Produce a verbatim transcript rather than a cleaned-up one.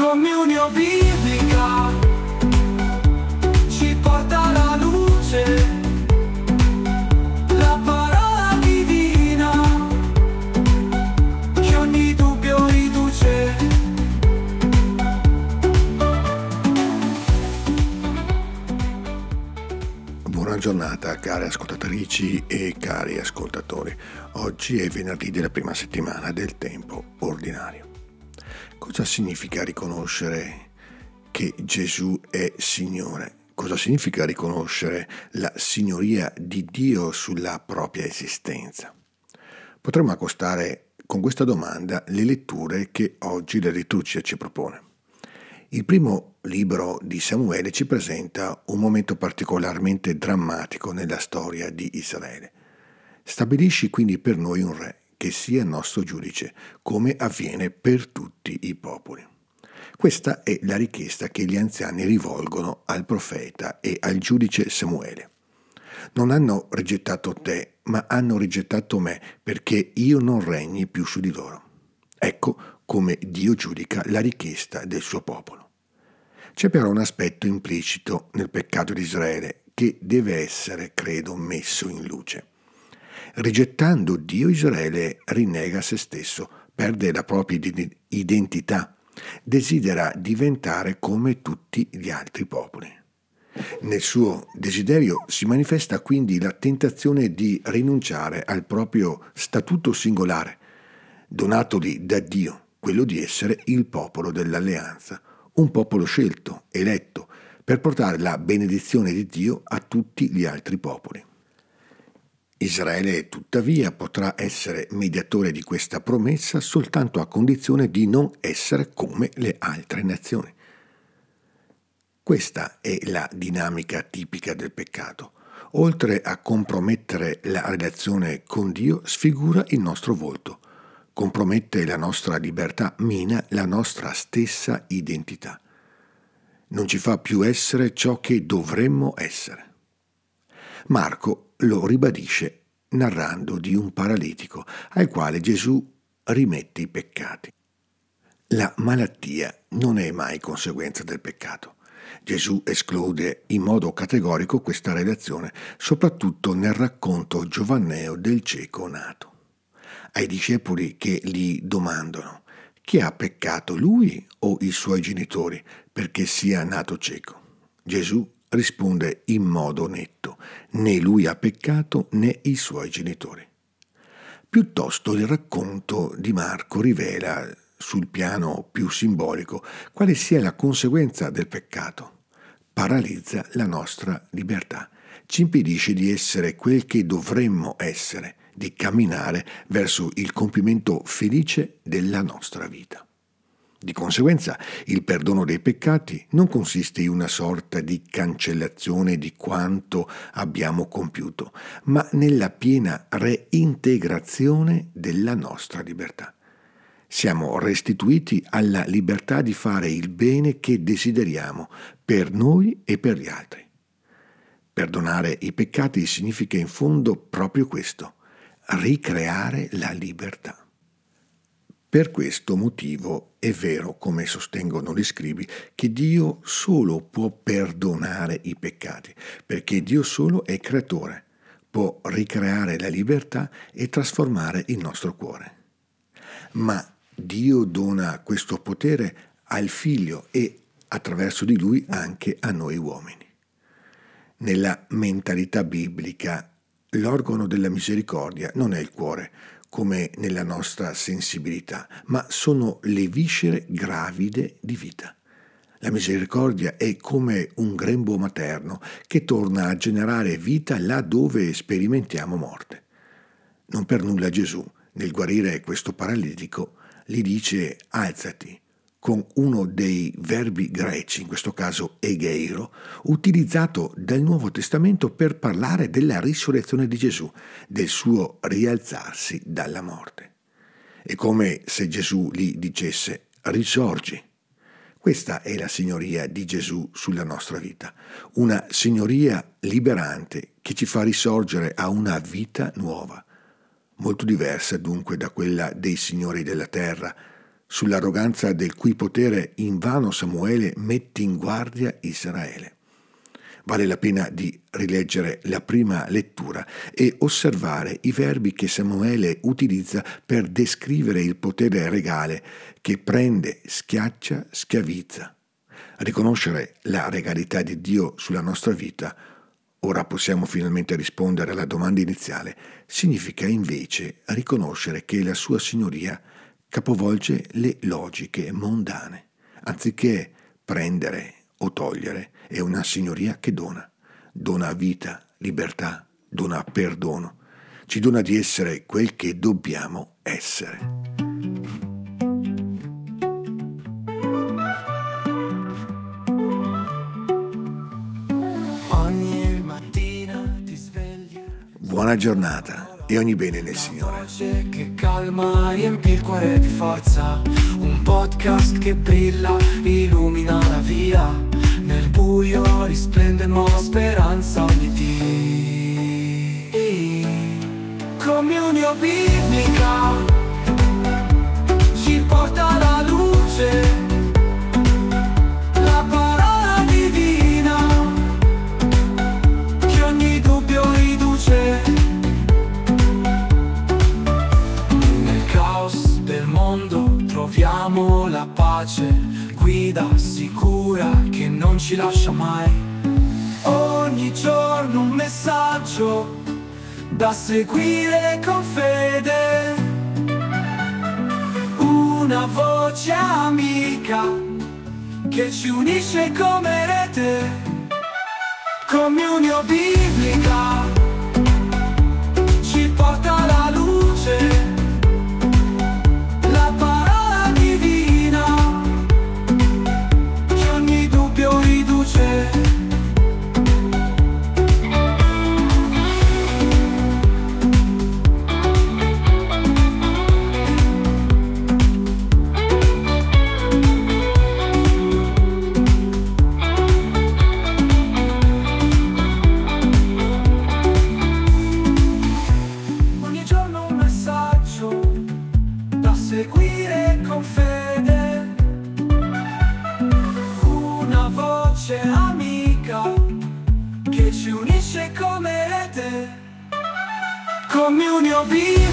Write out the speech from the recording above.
Comunione biblica ci porta alla luce, la parola divina che ogni dubbio riduce. Buona giornata care ascoltatrici e cari ascoltatori. Oggi è venerdì della prima settimana del tempo ordinario. Cosa significa riconoscere che Gesù è Signore? Cosa significa riconoscere la signoria di Dio sulla propria esistenza? Potremmo accostare con questa domanda le letture che oggi la liturgia ci propone. Il primo libro di Samuele ci presenta un momento particolarmente drammatico nella storia di Israele. Stabilisci quindi per noi un re che sia nostro giudice, come avviene per tutti i popoli. Questa è la richiesta che gli anziani rivolgono al profeta e al giudice Samuele. Non hanno rigettato te, ma hanno rigettato me, perché io non regni più su di loro. Ecco come Dio giudica la richiesta del suo popolo. C'è però un aspetto implicito nel peccato di Israele che deve essere, credo, messo in luce. Rigettando Dio, Israele rinnega se stesso, perde la propria identità, desidera diventare come tutti gli altri popoli. Nel suo desiderio si manifesta quindi la tentazione di rinunciare al proprio statuto singolare, donatogli da Dio, quello di essere il popolo dell'alleanza, un popolo scelto, eletto, per portare la benedizione di Dio a tutti gli altri popoli. Israele, tuttavia, potrà essere mediatore di questa promessa soltanto a condizione di non essere come le altre nazioni. Questa è la dinamica tipica del peccato. Oltre a compromettere la relazione con Dio, sfigura il nostro volto, compromette la nostra libertà, mina la nostra stessa identità. Non ci fa più essere ciò che dovremmo essere. Marco lo ribadisce narrando di un paralitico al quale Gesù rimette i peccati. La malattia non è mai conseguenza del peccato. Gesù esclude in modo categorico questa relazione, soprattutto nel racconto giovanneo del cieco nato. Ai discepoli che gli domandano: chi ha peccato, lui o i suoi genitori, perché sia nato cieco? Gesù risponde in modo netto: né lui ha peccato né i suoi genitori. Piuttosto il racconto di Marco rivela, sul piano più simbolico, quale sia la conseguenza del peccato. Paralizza la nostra libertà, ci impedisce di essere quel che dovremmo essere, di camminare verso il compimento felice della nostra vita. Di conseguenza, il perdono dei peccati non consiste in una sorta di cancellazione di quanto abbiamo compiuto, ma nella piena reintegrazione della nostra libertà. Siamo restituiti alla libertà di fare il bene che desideriamo per noi e per gli altri. Perdonare i peccati significa in fondo proprio questo: ricreare la libertà. Per questo motivo è vero, come sostengono gli scribi, che Dio solo può perdonare i peccati, perché Dio solo è creatore, può ricreare la libertà e trasformare il nostro cuore. Ma Dio dona questo potere al Figlio e attraverso di Lui anche a noi uomini. Nella mentalità biblica, l'organo della misericordia non è il cuore, come nella nostra sensibilità, ma sono le viscere gravide di vita. La misericordia è come un grembo materno che torna a generare vita là dove sperimentiamo morte. Non per nulla Gesù, nel guarire questo paralitico, gli dice: alzati, con uno dei verbi greci, in questo caso egeiro, utilizzato dal Nuovo Testamento per parlare della risurrezione di Gesù, del suo rialzarsi dalla morte. È come se Gesù gli dicesse: risorgi. Questa è la signoria di Gesù sulla nostra vita, una signoria liberante che ci fa risorgere a una vita nuova, molto diversa dunque da quella dei signori della terra, sull'arroganza del cui potere invano Samuele mette in guardia Israele. Vale la pena di rileggere la prima lettura e osservare i verbi che Samuele utilizza per descrivere il potere regale che prende, schiaccia, schiavizza. Riconoscere la regalità di Dio sulla nostra vita, ora possiamo finalmente rispondere alla domanda iniziale, significa invece riconoscere che la sua signoria capovolge le logiche mondane. Anziché prendere o togliere, è una signoria che dona. Dona vita, libertà, dona perdono. Ci dona di essere quel che dobbiamo essere. Ogni mattina ti svegli. Buona giornata e ogni bene nel Signore. Voce che calma, riempì il cuore di forza. Un podcast che brilla, illumina la via. Nel buio risplende nuova speranza ogni dì. Comunione biblica ci porta alla luce. La parola divina che ogni dubbio riduce. Nel caos del mondo troviamo la pace. Guida sicura che non ci lascia mai. Ogni giorno un messaggio da seguire con fede. Una voce amica che ci unisce come rete. Comunione biblica ci porta alla luce. Seguire con fede, una voce amica che ci unisce come rete. Comunione biblica.